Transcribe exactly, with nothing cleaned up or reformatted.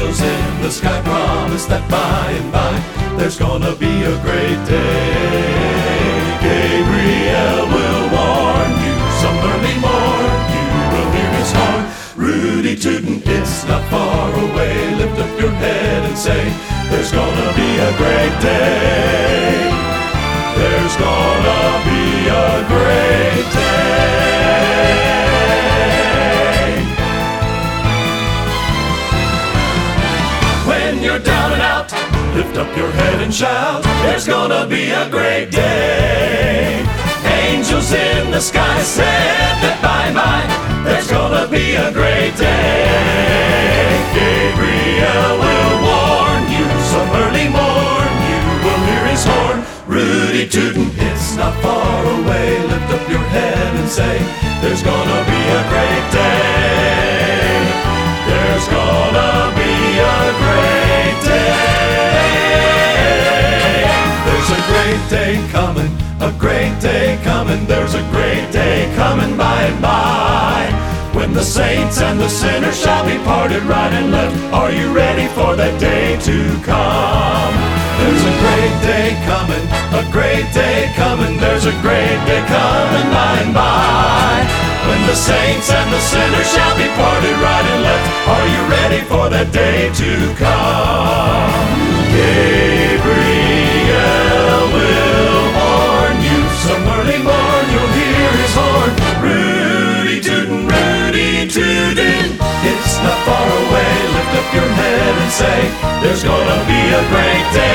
angels in the sky promise that by and by there's gonna be a great day. Gabriel will warn you some early morn, you will hear his horn. Rudy Tootin', it's not far away. Lift up your head and say, there's gonna be a great day. There's gonna be a great day. When you're down and out, lift up your head and shout, there's gonna be a great day. Angels in the sky said that by and by there's gonna be a great day. Gabriel will warn you some early morn, you will hear his horn. Rudy Tootin', it's not far away. Lift up your head and say, there's gonna be a great day. There's gonna be a great day. There's a great day coming, a great day coming. There's a great day coming by and by, when the saints and the sinners shall be parted right and left. Are you ready for that day to come? There's a great day coming, a great day coming. There's a great day coming by and by, when the saints and the sinners shall be parted right and left. Are you ready for that day to come? Gabriel will warn you some early morn, you'll hear his horn. Rudy Tootin', Rudy Tootin', it's not far away. Lift up your head and say, there's gonna be a great day.